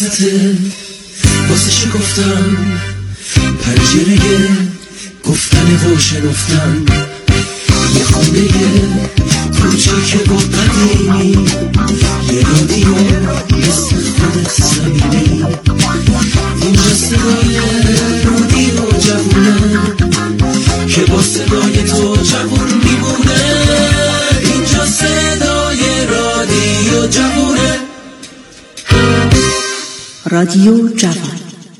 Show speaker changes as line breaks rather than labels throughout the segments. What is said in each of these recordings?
واسطه واسه شکفتن پنجره گفتن و شنفتن یه خونه کوچیک و قدیمی یه رادیو مثل خود زمینی اینجا صدای رادیو جوونه که با صدای تو جوون میمونه اینجا صدای رادیو جوونه
رادیو جوان.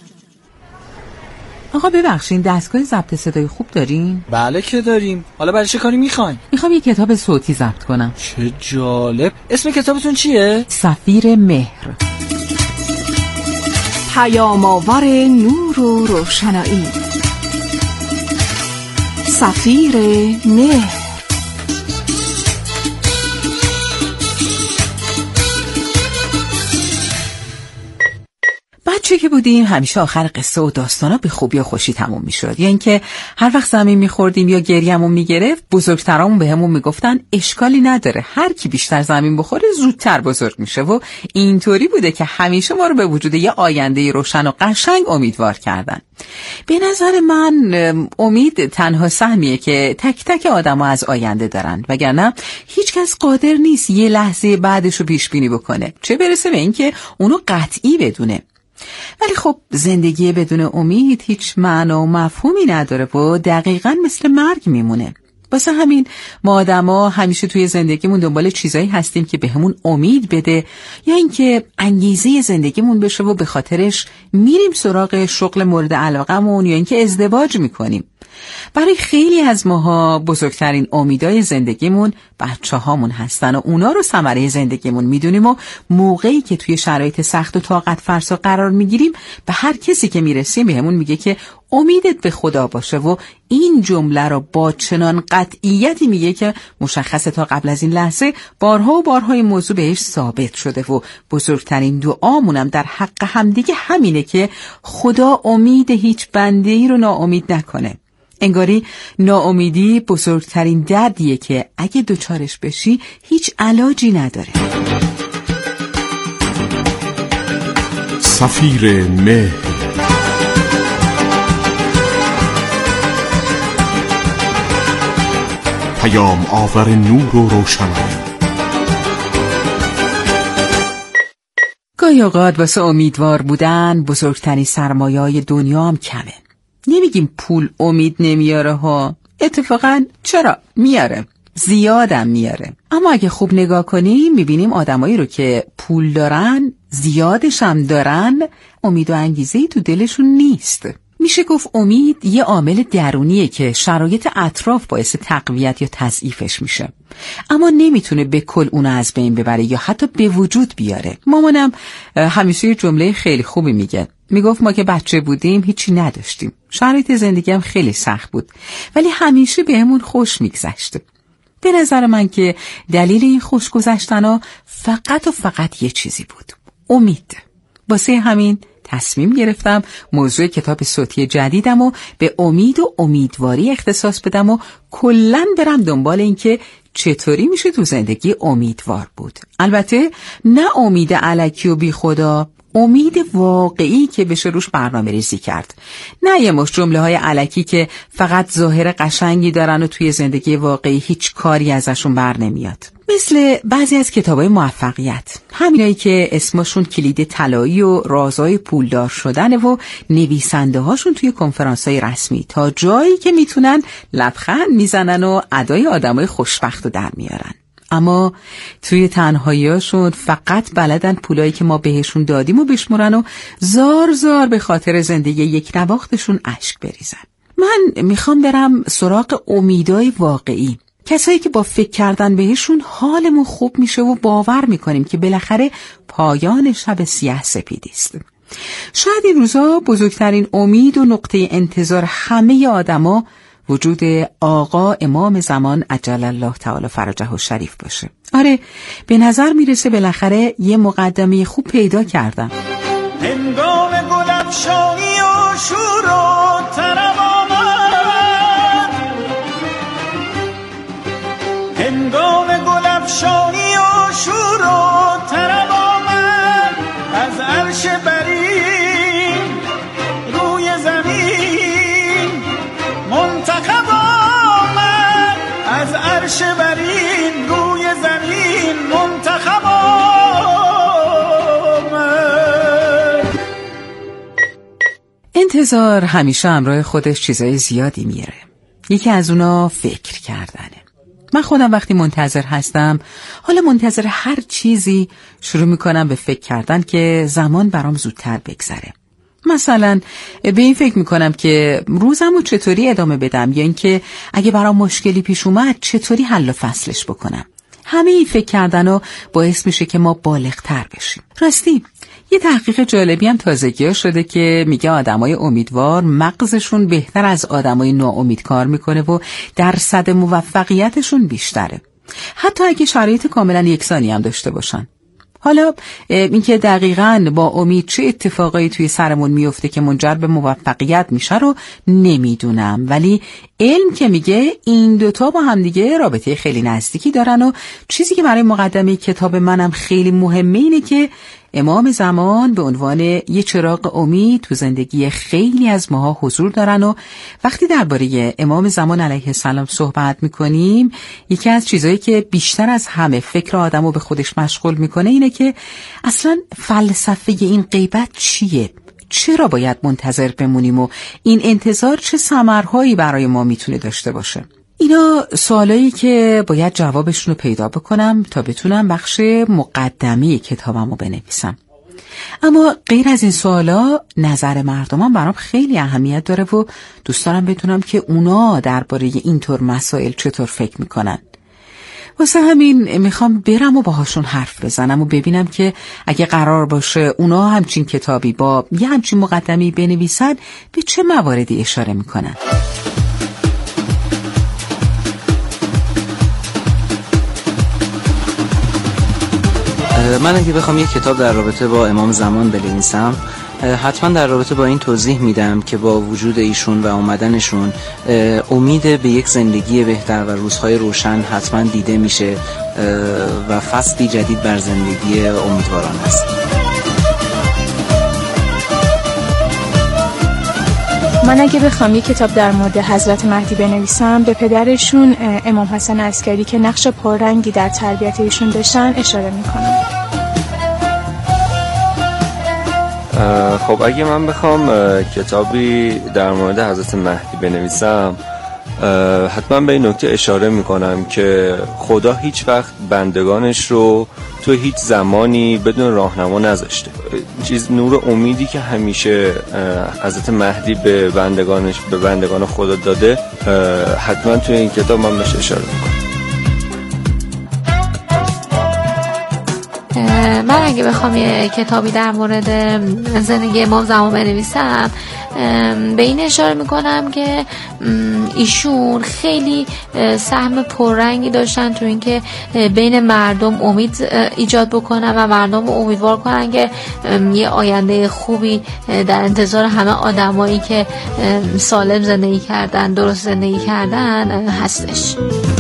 آقا ببخشین دستگاه ضبط صدای خوب دارین؟
بله که داریم. حالا برای چه کاری میخواین؟
میخوام یه کتاب صوتی ضبط کنم.
چه جالب. اسم کتابتون چیه؟
سفیر مهر.
پیام آور نور و روشنایی. سفیر مهر.
بچه که بودیم همیشه آخر قصه و داستانا به خوبی و خوشی تموم میشد. یا اینکه هر وقت زمین میخوردیم یا گریه‌مون میگرفت بزرگترامون بهمون میگفتن اشکالی نداره، هر کی بیشتر زمین بخوره زودتر بزرگ میشه. و اینطوری بوده که همیشه ما رو به وجود یه آینده روشن و قشنگ امیدوار کردن. به نظر من امید تنها سهمیه که تک تک آدم‌ها از آینده دارن، وگرنه هیچ کس قادر نیست یه لحظه بعدش رو پیش بینی بکنه، چه برسه به اینکه اونو قطعی بدونه. ولی خب زندگی بدون امید هیچ معنا و مفهومی نداره و دقیقاً مثل مرگ میمونه. واسه همین ما آدما همیشه توی زندگیمون دنبال چیزایی هستیم که بهمون امید بده، یا اینکه انگیزه زندگیمون بشه و به خاطرش میریم سراغ شغل مورد علاقمون، یا اینکه ازدواج میکنیم. برای خیلی از ماها بزرگترین امیدای زندگیمون بچه‌هامون هستن و اونا رو ثمره زندگیمون میدونیم و موقعی که توی شرایط سخت و طاقت فرسا قرار میگیریم به هر کسی که میرسیم بهمون میگه که امیدت به خدا باشه و این جمله رو با چنان قطعیتی میگه که مشخصه تا قبل از این لحظه بارها و بارها این موضوع بهش ثابت شده و بزرگترین دعامونم در حق همدیگه همینه که خدا امید هیچ بنده‌ای رو ناامید نکنه. انگاری ناامیدی بزرگترین دردیه که اگه دوچارش بشی هیچ علاجی نداره.
سفیر مهر. پیام آور نور و روشنایی.
گاهی اوقات واسه امیدوار بودن بزرگترین سرمایه‌های دنیا هم کمه. نمیگیم پول امید نمیاره ها، اتفاقا چرا میاره، زیادم میاره. اما اگه خوب نگاه کنیم میبینیم آدمایی رو که پول دارن، زیادش هم دارن، امید و انگیزه‌ای تو دلشون نیست. میشه گفت امید یه عامل درونیه که شرایط اطراف باعث تقویت یا تضعیفش میشه، اما نمیتونه به کل اونو از بین ببره یا حتی به وجود بیاره. مامانم همیشه یه جمله خیلی خوبی میگفت ما که بچه بودیم هیچی نداشتیم، شرایط زندگی هم خیلی سخت بود، ولی همیشه بهمون خوش میگذشت. به نظر من که دلیل این خوش گذشتن‌ها فقط و فقط یه چیزی بود، امید. واسه همین تصمیم گرفتم موضوع کتاب صوتی جدیدم و به امید و امیدواری اختصاص بدم و کلاً برم دنبال این که چطوری میشه تو زندگی امیدوار بود. البته نه امید الکی و بی خدا، امید واقعی که بشه روش برنامه ریزی کرد، نه یه مش جمله های الکی که فقط ظاهر قشنگی دارن و توی زندگی واقعی هیچ کاری ازشون بر نمیاد. مثل بعضی از کتابای موفقیت، همینایی که اسمشون کلید طلایی و رازهای پولدار شدن و نویسنده هاشون توی کنفرانس‌های رسمی تا جایی که میتونن لبخند میزنن و ادای آدمای خوشبخت رو در میارن. اما توی تنهاییاشون فقط بلدن پولایی که ما بهشون دادیم و بشمرن و زار زار به خاطر زندگی یک نواختشون اشک بریزن. من میخوام برم سراغ امیدای واقعی، کسایی که با فکر کردن بهشون حالمون خوب میشه و باور میکنیم که بالاخره پایان شب سیاه سپیدی است. شاید این روزا بزرگترین امید و نقطه انتظار همه آدما وجود آقا امام زمان عجل الله تعالی فرجه الشریف باشه. آره، به نظر میرسه بالاخره یه مقدمه خوب پیدا کردم.
هنگام گلفشانی و شور و طرب آمد، هنگام گلفشانی و شور و طرب آمد، از عرش بر عرشه برین روی زمین منتخب آمد.
انتظار همیشه همراه خودش چیزای زیادی میاره. یکی از اونا فکر کردنه. من خودم وقتی منتظر هستم، حالا منتظر هر چیزی، شروع میکنم به فکر کردن که زمان برام زودتر بگذره. مثلا به این فکر میکنم که روزمو چطوری ادامه بدم، یا اینکه اگه برام مشکلی پیش اومد چطوری حل و فصلش بکنم. همه این فکر کردنو باعث میشه که ما بالغ‌تر بشیم. راستی یه تحقیق جالبی هم تازگی شده که میگه آدمای امیدوار مغزشون بهتر از آدمای ناامید کار میکنه و درصد موفقیتشون بیشتره، حتی اگه شرایط کاملا یکسانی هم داشته باشن. حالا اینکه دقیقاً با امید چه اتفاقایی توی سرمون میفته که منجر به موفقیت میشه رو نمیدونم، ولی علم که میگه این دوتا با هم دیگه رابطه خیلی نزدیکی دارن و چیزی که برای مقدمه کتاب منم خیلی مهمه اینه که امام زمان به عنوان یه چراغ امید تو زندگی خیلی از ماها حضور دارن و وقتی درباره امام زمان علیه السلام صحبت میکنیم، یکی از چیزایی که بیشتر از همه فکر آدمو به خودش مشغول میکنه اینه که اصلا فلسفه این غیبت چیه؟ چرا باید منتظر بمونیم و این انتظار چه ثمرهایی برای ما میتونه داشته باشه؟ اینا سوالایی که باید جوابشون رو پیدا بکنم تا بتونم بخش مقدمه کتابمو بنویسم. اما غیر از این سوالا نظر مردمم برام خیلی اهمیت داره و دوست دارم بدونم که اونا درباره اینطور مسائل چطور فکر میکنن. واسه همین میخوام برم و باهاشون حرف بزنم و ببینم که اگه قرار باشه اونا همچین کتابی با یه همچین مقدمه‌ای بنویسن به چه مواردی اشاره میکنن.
من اگه بخوام یک کتاب در رابطه با امام زمان بنویسم، حتما در رابطه با این توضیح میدم که با وجود ایشون و اومدنشون امید به یک زندگی بهتر و روزهای روشن حتما دیده میشه و فصلی جدید بر زندگی امیدواران است.
من اگه بخوام یک کتاب در مورد حضرت مهدی بنویسم، به پدرشون امام حسن عسکری که نقش پررنگی در تربیت ایشون داشتن اشاره میکنم.
خب اگه من بخوام کتابی در مورد حضرت مهدی بنویسم، حتما به این نکته اشاره میکنم که خدا هیچ وقت بندگانش رو تو هیچ زمانی بدون راهنما نذاشته. نور امیدی که همیشه حضرت مهدی به بندگان خدا داده، حتما توی این کتاب من بهش اشاره میکنم.
من اگه بخوام یه کتابی در مورد زندگی امام زمان بنویسم، به این اشاره میکنم که ایشون خیلی سهم پررنگی داشتن تو اینکه بین مردم امید ایجاد بکنن و مردم رو امیدوار کنن که یه آینده خوبی در انتظار همه آدمایی که سالم زندگی کردن، درست زندگی کردن هستش.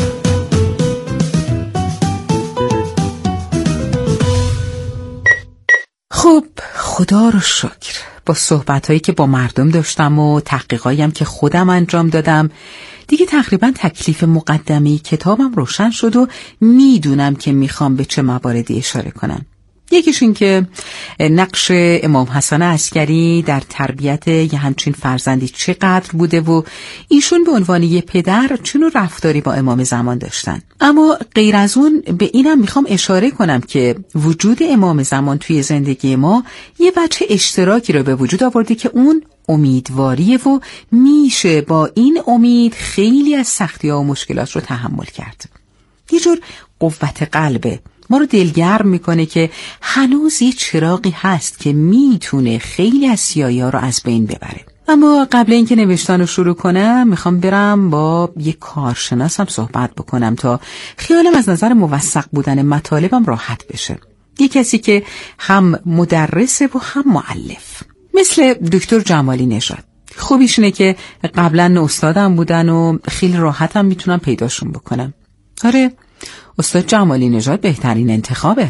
خب خدا رو شکر، با صحبتایی که با مردم داشتم و تحقیقایی هم که خودم انجام دادم، دیگه تقریبا تکلیف مقدمه کتابم روشن شد و میدونم که میخوام به چه مواردی اشاره کنم. یکیش این که نقش امام حسن عسکری در تربیت یه همچین فرزندی چقدر بوده و ایشون به عنوان یه پدر چنون رفتاری با امام زمان داشتن. اما غیر از اون به اینم میخوام اشاره کنم که وجود امام زمان توی زندگی ما یه بچه اشتراکی رو به وجود آورده که اون امیدواریه و میشه با این امید خیلی از سختی‌ها و مشکلات رو تحمل کرد. یه جور قوت قلبه، ما رو دلگرم میکنه که هنوز یه چراغی هست که میتونه خیلی از سیاهی‌ها رو از بین ببره. اما قبل اینکه نوشتن رو شروع کنم میخوام برم با یه کارشناسم صحبت بکنم تا خیالم از نظر موثق بودن مطالبم راحت بشه. یه کسی که هم مدرسه و هم مؤلف، مثل دکتر جمالی نژاد. خوبیش اینه که قبلا استادم بودن و خیلی راحتم میتونم پیداشون بکنم. آره، استاد جمالی نژاد بهترین انتخابه.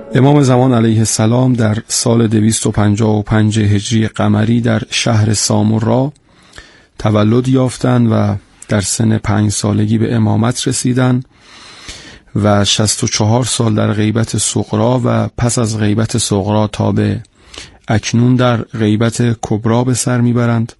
امام زمان علیه السلام در سال 255 هجری قمری در شهر سامورا تولد یافتند و در سن 5 سالگی به امامت رسیدند و 64 سال در غیبت صغرا و پس از غیبت صغرا تا به اکنون در غیبت کبرا به سر میبرند.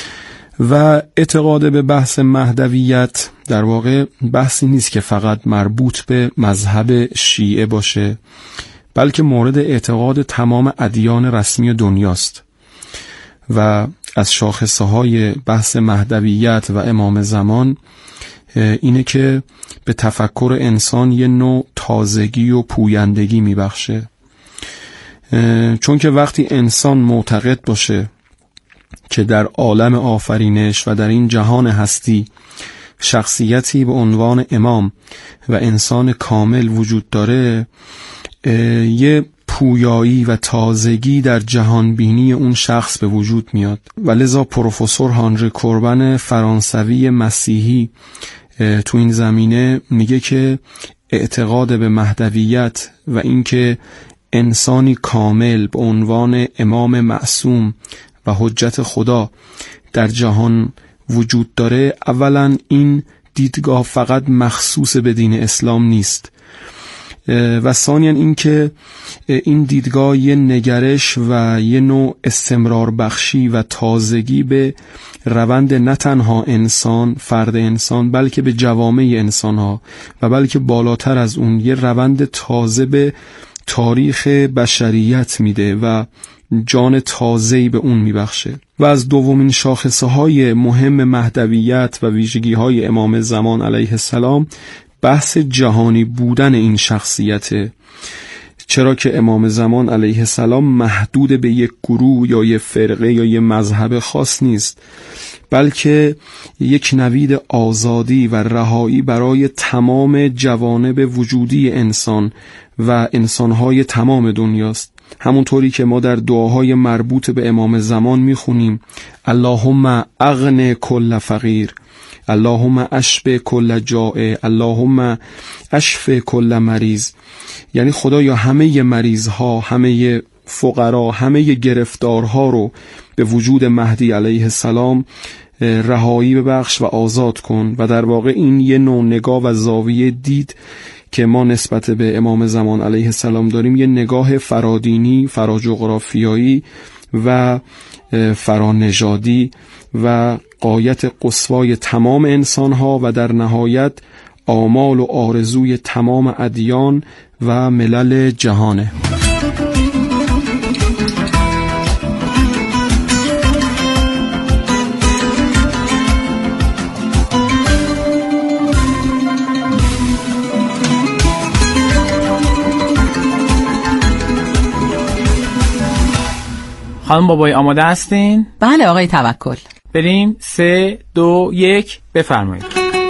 و اعتقاد به بحث مهدویت در واقع بحثی نیست که فقط مربوط به مذهب شیعه باشه، بلکه مورد اعتقاد تمام ادیان رسمی دنیاست و از شاخصه های بحث مهدویت و امام زمان اینه که به تفکر انسان یه نوع تازگی و پویندگی میبخشه، چون که وقتی انسان معتقد باشه که در عالم آفرینش و در این جهان هستی شخصیتی به عنوان امام و انسان کامل وجود داره، یه پویایی و تازگی در جهان بینی اون شخص به وجود میاد و لذا پروفسور هانری کوربن فرانسوی مسیحی تو این زمینه میگه که اعتقاد به مهدویت و اینکه انسانی کامل به عنوان امام معصوم و حجت خدا در جهان وجود داره، اولا این دیدگاه فقط مخصوص به دین اسلام نیست و ثانیاً این که این دیدگاه یه نگرش و یه نوع استمرار بخشی و تازگی به روند نه تنها انسان، فرد انسان، بلکه به جوامع انسان ها و بلکه بالاتر از اون یه روند تازه به تاریخ بشریت میده و جان تازه‌ای به اون میبخشه. و از دومین شاخصه های مهم مهدویت و ویژگی های امام زمان علیه السلام بحث جهانی بودن این شخصیته، چرا که امام زمان علیه السلام محدود به یک گروه یا یک فرقه یا یک مذهب خاص نیست، بلکه یک نوید آزادی و رهایی برای تمام جوانب وجودی انسان و انسانهای تمام دنیاست. همونطوری که ما در دعاهای مربوط به امام زمان میخونیم اللهم اغن کل فقیر، اللهم اشف کل جائع، اللهم اشف کل مریض، یعنی خدایا همه مریض ها، همه فقرا، همه گرفتارها رو به وجود مهدی علیه السلام رهایی ببخش و آزاد کن. و در واقع این یه نوع نگاه و زاویه دید که ما نسبت به امام زمان علیه السلام داریم، یه نگاه فرادینی، فراجغرافیایی و فرانژادی و غایت قصوای تمام انسانها و در نهایت آمال و آرزوی تمام ادیان و ملل جهانه.
خانم بابایی آماده هستین؟
بله آقای توکل.
بریم 3 2 1 بفرمایید.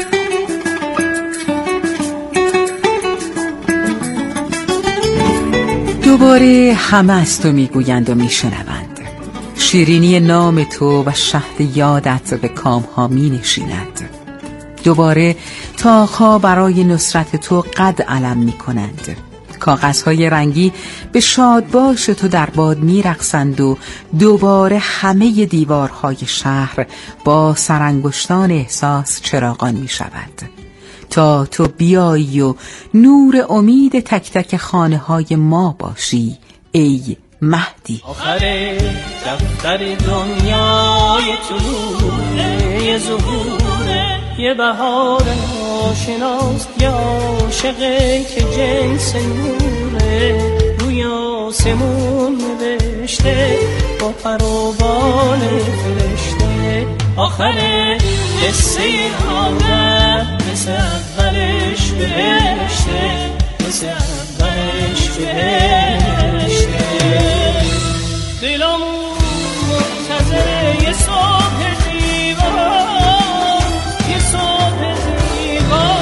دوباره همه از تو میگویند و میشنوند، شیرینی نام تو و شهد یادت به کامها می نشیند. دوباره طاق‌ها برای نصرت تو قد علم می کنند. کاغذهای رنگی به شادباش تو در باد می رقصند و دوباره همه دیوارهای شهر با سرانگشتان احساس چراغان می شود تا تو بیایی و نور امید تک تک خانه های ما باشی ای مهدی.
آخر دفتر دنیای طلوع یه ظهوره، یه بهار ناشناست یا عاشقه که جنس نوره، روی آسمون نوشته با پروبال فرشته. آخر قصه آدم مثل اولش بهشته، مثل اولش بهشته. دلم منتظر یه صبح زیبا، یه صبح زیبا،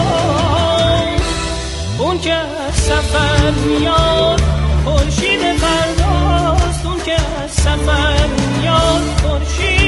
اون که از سفر میاد خورشید فرداست، اون که از سفر میاد خورشید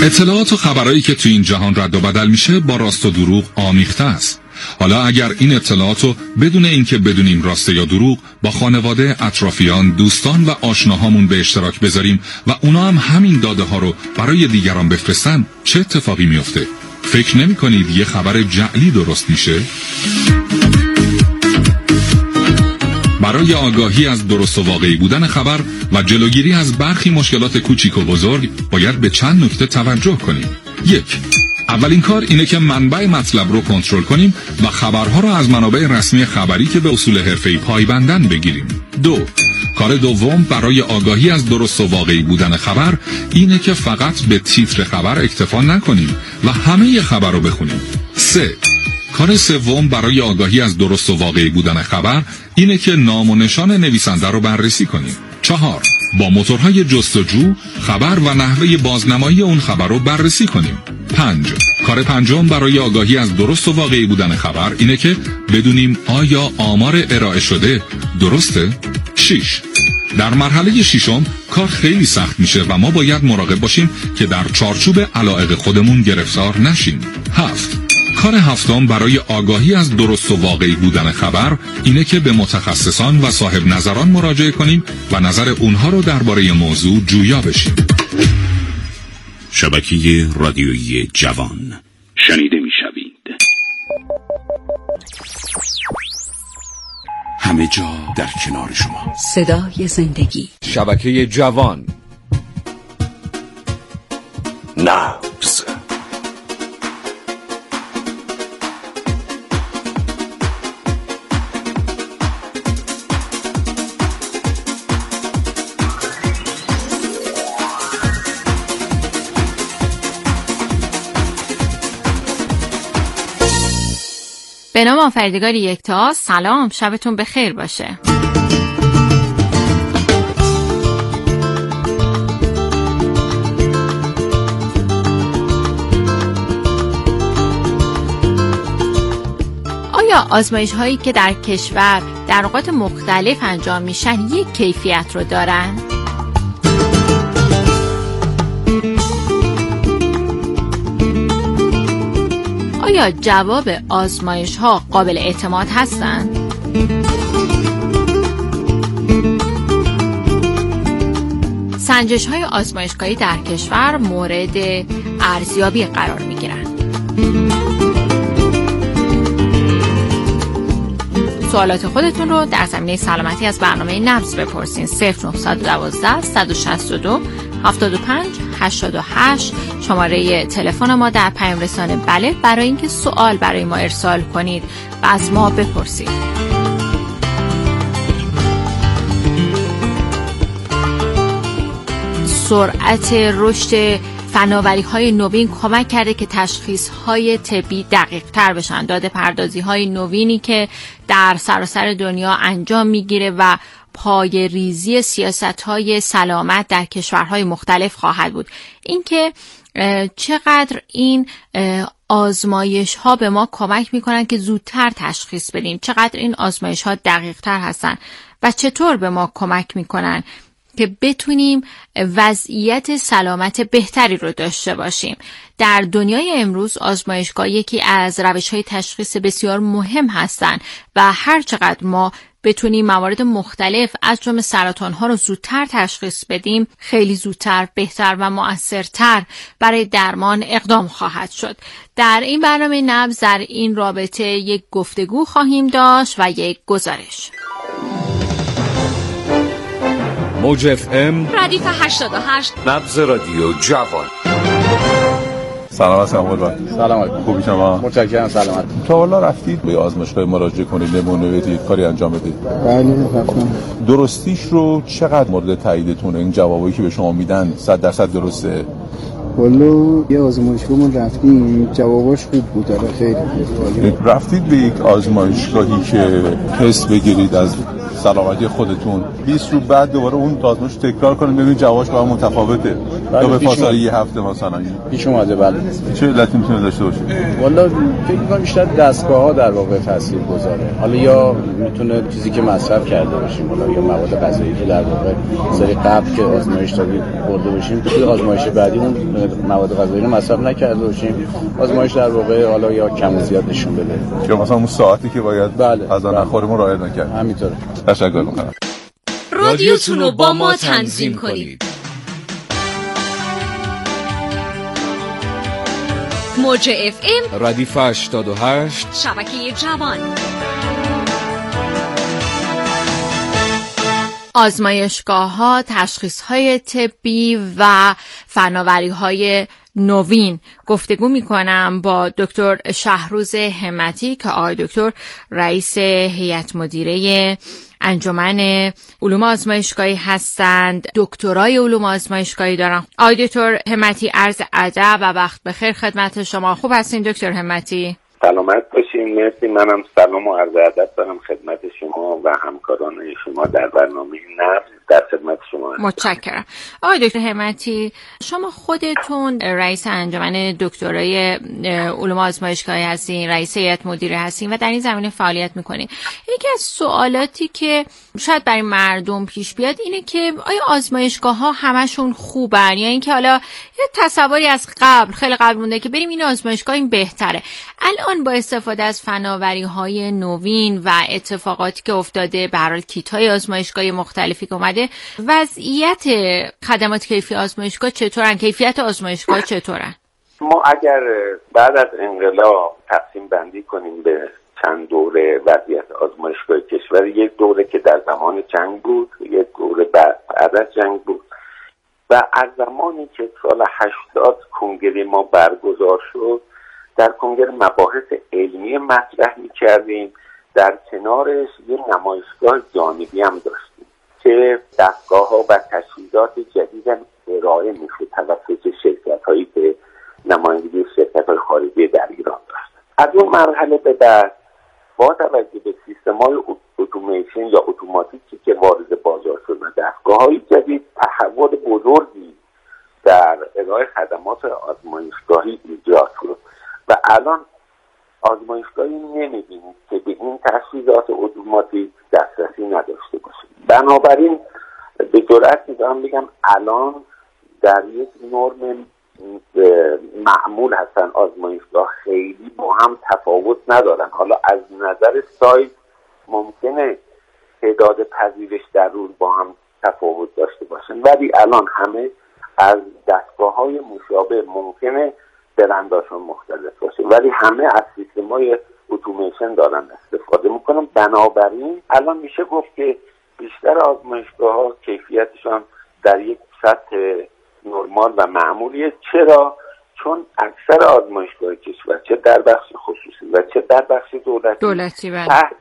اطلاعات و خبرایی که تو این جهان رد و بدل میشه با راست و دروغ آمیخته است. حالا اگر این اطلاعاتو بدون اینکه بدونیم راسته یا دروغ با خانواده، اطرافیان، دوستان و آشناهامون به اشتراک بذاریم و اونا هم همین داده ها رو برای دیگران بفرستن، چه اتفاقی میفته؟ فکر نمی کنید یه خبر جعلی درست میشه؟ برای آگاهی از درست و واقعی بودن خبر و جلوگیری از برخی مشکلات کوچیک و بزرگ باید به چند نکته توجه کنیم. 1. اولین کار اینه که منبع مطلب رو کنترل کنیم و خبرها رو از منابع رسمی خبری که به اصول حرفه‌ای پایبندن بگیریم. 2. کار دوم برای آگاهی از درست و واقعی بودن خبر اینه که فقط به تیتر خبر اکتفا نکنیم و همه خبر رو بخونیم. 3. کار سوم برای آگاهی از درست و واقعی بودن خبر اینه که نام و نشان نویسنده رو بررسی کنیم. 4. با موتورهای جستجو خبر و نحوه بازنمایی اون خبر رو بررسی کنیم. 5. کار پنجم برای آگاهی از درست و واقعی بودن خبر اینه که بدونیم آیا آمار ارائه شده درسته؟ 6. در مرحله ششم کار خیلی سخت میشه و ما باید مراقب باشیم که در چارچوب علایق خودمون گرفتار نشیم. 7. کار هفتم برای آگاهی از درست و واقعی بودن خبر اینه که به متخصصان و صاحب نظران مراجعه کنیم و نظر اونها رو درباره موضوع جویا بشیم.
شبکه رادیویی جوان شنیده میشوید. همه جا در کنار شما.
صدای زندگی.
شبکه جوان.
نبض.
به نام آفریدگار یکتا. سلام، شبتون بخیر باشه. آیا آزمایش هایی که در کشور در اوقات مختلف انجام میشن یک کیفیت رو دارن؟ آیا جواب آزمایش ها قابل اعتماد هستند؟ سنجش های آزمایشگاهی در کشور مورد ارزیابی قرار می گیرند. سوالات خودتون رو در زمینه سلامتی از برنامه نبض بپرسین. 0912 162 75 88 شماره تلفن ما در پیام رسانه بله برای اینکه سوال برای ما ارسال کنید و از ما بپرسید. سرعت رشد فناوری‌های نوین کمک کرده که تشخیص‌های طبی دقیق‌تر بشن. داده پردازی‌های نوینی که در سراسر دنیا انجام می‌گیره و پای ریزی سیاست‌های سلامت در کشورهای مختلف خواهد بود. اینکه چقدر این آزمایش‌ها به ما کمک می‌کنن که زودتر تشخیص بدیم، چقدر این آزمایش‌ها دقیق‌تر هستن و چطور به ما کمک می‌کنن که بتونیم وضعیت سلامت بهتری رو داشته باشیم. در دنیای امروز آزمایشگاه یکی از روش‌های تشخیص بسیار مهم هستند و هر چقدر ما بتونیم موارد مختلف از جمله سرطان‌ها رو زودتر تشخیص بدیم، خیلی زودتر، بهتر و مؤثرتر برای درمان اقدام خواهد شد. در این برنامه نبض در این رابطه یک گفتگو خواهیم داشت و یک گزارش.
موج اف ام
ردیف 88
نبض رادیو جوان.
سلام علیکم.
سلام علیکم.
خوبی شما؟
متشکرم. سلامت.
تا حالا رفتید به آزمایشگاه مراجعه کنید، نمونه بدید، کاری انجام بدید؟
بله رفتم.
درستیش رو چقدر مورد تاییدتونه؟ این جوابایی که به شما میدن 100% درسته؟
والله یه آزمایشگاه رفتیم، جواباش خوب بود. خیلی
رفتید به یک آزمایشگاهی که تست بگیرید از سلامتی خودتون 20 روز بعد دوباره اون آزمایش تکرار کنیم ببینید جوابش با هم متفاوته یا به فاصله یه هفته مثلا
پیش اومده. بله
چه علتی میتونه داشته باشه؟
والا فکر می‌کنم بیشتر دستگاه‌ها در واقع تاثیرگذاره. حالا یا میتونه چیزی که مصرف کرده باشیم، حالا یا مواد غذایی که در واقع سری قبل که آزمایش دادیم خورده باشیم، توی آزمایش بعدی اون مواد غذایی رو مصرف نکرده باشیم، آزمایش در واقع حالا یا کم و زیاد نشون بده،
یا مثلا اون ساعتی که باید
بله.
از آن نخوریم رعایت نکرد.
همینطوره.
تشکر می‌کنم.
رادیوتون رو با ما تنظیم کنید. موج اف ام
ردیف 88
شبکه جوان. آزمایشگاه‌ها، تشخیص‌های طبی و فناوری‌های نوین گفتگو می‌کنم با دکتر شهروز همتی که آقای دکتر رئیس هیئت مدیره انجمن علوم آزمایشگاهی هستند، دکترای علوم آزمایشگاهی دارن. آقای دکتر همتی، عرض ادب و وقت بخیر خدمت شما. خوب هستین دکتر همتی؟
سلامت باشین. مرسی. منم سلام و عرض ادب دارم خدمت شما و همکاران شما در برنامه نبض. در خدمت شما هستم.
متشکرم. آقای دکتر همتی، شما خودتون رئیس انجمن دکترای علوم آزمایشگاهی هستین، رئیس هیئت مدیره هستین و در این زمینه فعالیت میکنین. یکی از سوالاتی که شاید برای مردم پیش بیاد اینه که آیا آزمایشگاه‌ها همشون خوبن یا اینکه حالا یه تصوری از قبل خیلی قبل مونده که بریم این آزمایشگاه این بهتره. الان با استفاده از فناوری‌های نوین و اتفاقاتی که افتاده، به هر حال کیت‌های آزمایشگاهی مختلفی که اومده، وضعیت خدمات کیفی آزمایشگاه چطورن؟ کیفیت آزمایشگاه چطورن؟
ما اگر بعد از انقلاب تقسیم بندی کنیم به چند دوره وضعیت آزمایشگاه کشور، یک دوره که در زمان جنگ بود، یک دوره بعد از جنگ بود و از زمانی که سال 80 کنگره ما برگزار شد، در کنگره مباحث علمی مطرح می‌کردیم، در کنارش یک نمایشگاه جانبی هم داشتیم که دستگاه‌ها و تجهیزات جدید ارائه میشه توسط شرکت‌هایی که نمایندگی شرکت‌های خارجی در ایران داشتن. از اون مرحله به بعد با توجه به سیستم‌های اتوماسیون یا اتوماتیکی که وارد بازار شد و دستگاه‌های جدید، تحول بزرگی در ارائه خدمات آزمایشگاهی ایجاد شد و الان آزمایشگاهی نمی‌بینید که به این تجهیزات اتوماتیک دسترسی نداشته باشه. بنابراین به جرئت می‌تونم بگم الان در یک نرم معمول هستن آزمایشگاه، خیلی با هم تفاوت ندارن. حالا از نظر سایز ممکنه تعداد پذیرش در روز با هم تفاوت داشته باشن، ولی الان همه از دستگاه‌های مشابه، ممکنه برنداشون مختلف باشه ولی همه از سیستم‌های اتوماسیون دارن استفاده میکنن. بنابراین الان میشه گفت که بیشتر آزمایشگاه‌ها کیفیتشان در یک سطح نرمال و معمولیه. چرا؟ چون اکثر آزمایشگاه کشور چه در بخش خصوصی و چه در بخش دولتی تحت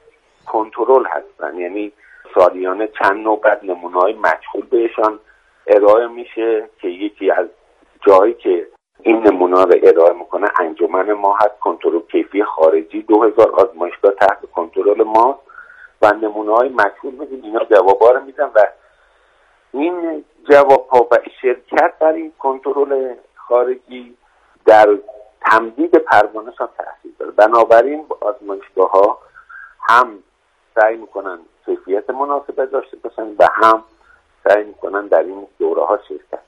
کنترل هستن، یعنی سالیانه چند نوبت نمونه‌های مجهول بهشان ارائه میشه که یکی از جایی که این نمونه رو ارائه میکنه انجمن ما هست. کنترل کیفی خارجی 2000 آزمایشگاه تحت کنترل ما و نمونه‌های مجهول میدیم، اینا جوابا رو میدن و این جواب‌ها و شرکت در این کنترل خارجی در تمدید پروانه‌شان تاثیر داره. بنابراین آزمایشگاه‌ها هم سعی میکنن کیفیت مناسب داشته باشن و هم سعی میکنن در این دوره‌ها شرکت.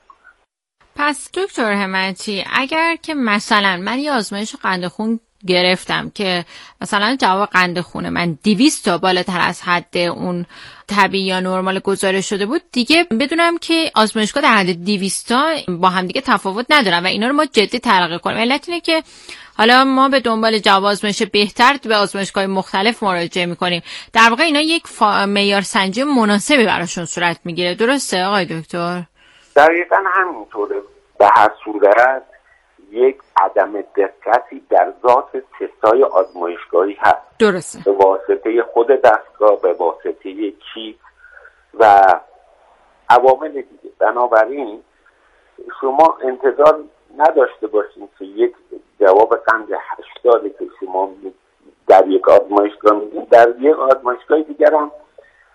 پس دکتر همتی، اگر که مثلا من یه آزمایش قند خون گرفتم که مثلا جواب قند خون من 200 تا بالاتر از حد اون طبیعی یا نرمال گزارش شده بود، دیگه بدونم که آزمایشگاه در حد 200 تا با هم دیگه تفاوت ندارن و اینا رو ما جدی تلقی کنیم. علت اینه که حالا ما به دنبال جواب آزمایش بهتر به آزمایشگاه مختلف مراجعه میکنیم. در واقع اینا یک معیار سنجی مناسبی براشون صورت میگیره. درسته آقای دکتر؟
دقیقاً همینطوره. به هر صورت یک عدم دقتی در ذات تستای آزمایشگاهی هست.
درسته.
به واسطه خود دستگاه، به واسطه کیت و عوامل دیگه. بنابراین شما انتظار نداشته باشین که یک جواب قند 80 که شما در یک آزمایشگاه میدید در یک آزمایشگاه دیگر هم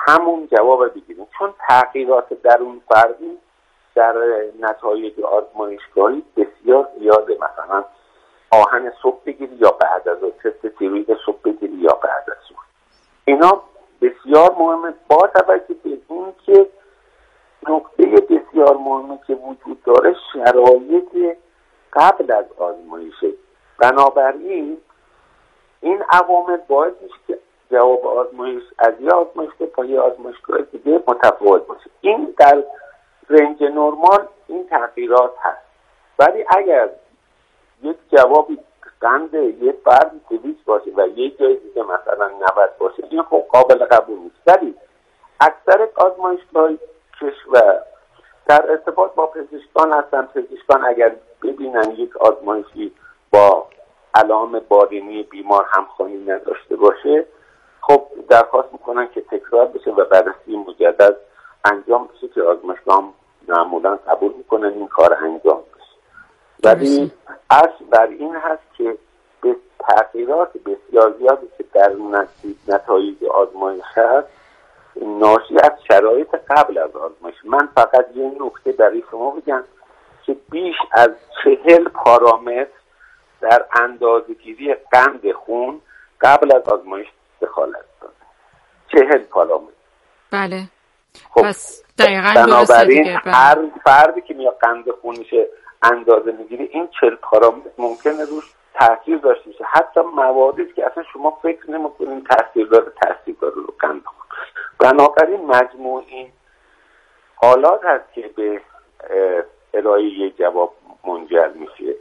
همون جواب بگیریم، چون تغییرات درون فردی در نتایج آزمایشگاهی بسیار زیاده. مثلا آهن صبح بگیری یا بعد از ظهر، تست تیروید صبح بگیری یا بعد از ظهر، اینا بسیار مهمه. با توجه به این که نکته بسیار مهمی که وجود داره شرایط قبل از آزمایشه، بنابراین این عوامل باعث میشه که جواب آزمایش از یه آزمایشگاه تا یه آزمایشگاه دیگه متفاوت باشه. این در رنج نرمال این تغییرات هست، ولی اگر یک جوابی قند یه فرد 200 باشه و یک جای دیگه مثلا 90 باشه، این خب قابل قبول نیست. ولی اکثر آزمایشگاه کشور در ارتباط با پزشکان هستن. پزشکان اگر ببینن یک آزمایشی با علائم بارینی بیمار همخوانی نداشته باشه، خب درخواست میکنن که تکرار بشه و بررسی مجدد انجام بشه که آزمایشگاه معمولا قبول میکنن این کار انجام بشه. ولی اصل بر این هست که به تغییرات بسیار زیادی که در نتایج آزمایش هست ناشی از شرایط قبل از آزمایش. من فقط یه نکته برای شما بگم که بیش از 40 پارامتر در اندازه‌گیری قند خون قبل از آزمایش دخالت داره. 40 پارامتر.
بله.
خب
پس دقیقاً
بنابراین هر فردی که میاد قند خونش اندازه میگیره این 40 پارامتر ممکنه روش تاثیر داشته باشه. حتی موادی که اصلا شما فکر نمی‌کنید تاثیر داره رو قند خون. بنابراین مجموع این حالات هست که به ارائه یک جواب منجر میشه.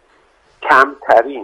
کمترین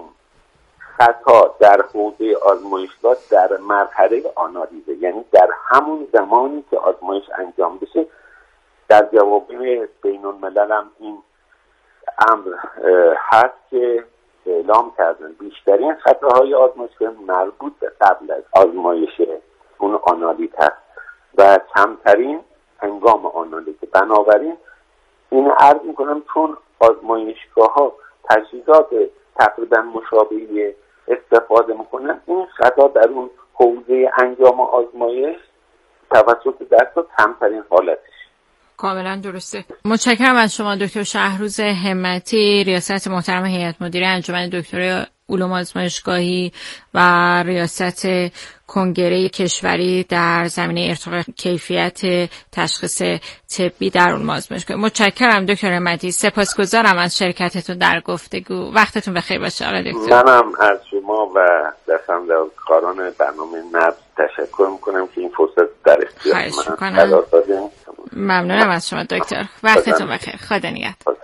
خطا در حوزه آزمایشگاه در مرحله آنالیزه، یعنی در همون زمانی که آزمایش انجام بشه. در جوابی بین الملل هم این امر هست که اعلام کردن بیشترین خطاهای آزمایشگاه مربوط به قبل از آزمایش اون آنالیز هست و کمترین هنگام آنالیز. بنابراین این عرض میکنم چون آزمایشگاه ها تجهیزات تقریبا مشابهی استفاده میکنن، این خطا در اون حوزه انجام آزمایش توسط دست کمترین حالتش.
کاملا درسته. متشکرم از شما دکتر شهروز همتی، ریاست محترم هیئت مدیره انجمن دکترای علوم آزمایشگاهی و ریاست کنگره کشوری در زمینه ارتقاء کیفیت تشخیص طبی در علوم آزمایشگاهی. متشکرم دکتر همتی، سپاسگزارم از شرکتتون در گفتگو. وقتتون بخیر باشه آقای دکتر.
منم از شما و دستاندرکاران برنامه نبض تشکر میکنم که این فرصت در اختیار من قرار دادین.
ممنونم از شما دکتر. وقتتون بخیر. خدا نگهدار.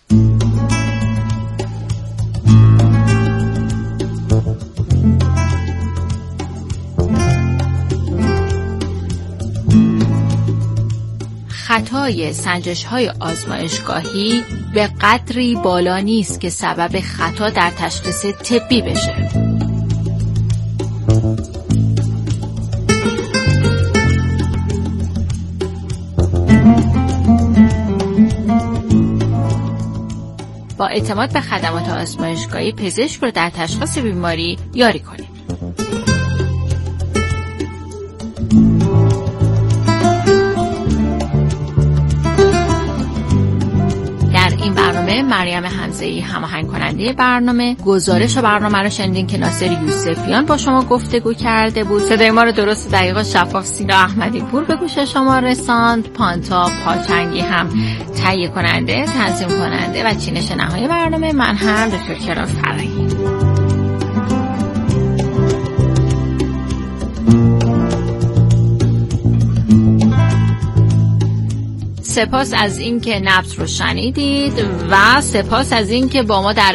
خطای سنجش‌های آزمایشگاهی به قدری بالا نیست که سبب خطا در تشخیص طبی بشه. با اعتماد به خدمات آزمایشگاهی پزشک رو در تشخیص بیماری یاری کنید. مریم حمزه‌ای هماهنگ کننده برنامه، گزارش برنامه رو شنیدین که ناصر یوسفیان با شما گفتگو کرده بود. صدای ما رو درست و دقیق و شفاف سینا احمدی پور به گوش شما رساند. پانتا پاچنگی هم تهیه کننده، تنظیم کننده و چینش نهایی برنامه. من هم دکتر کرام فرهی. سپاس از این که نبض رو شنیدید و سپاس از این که با ما در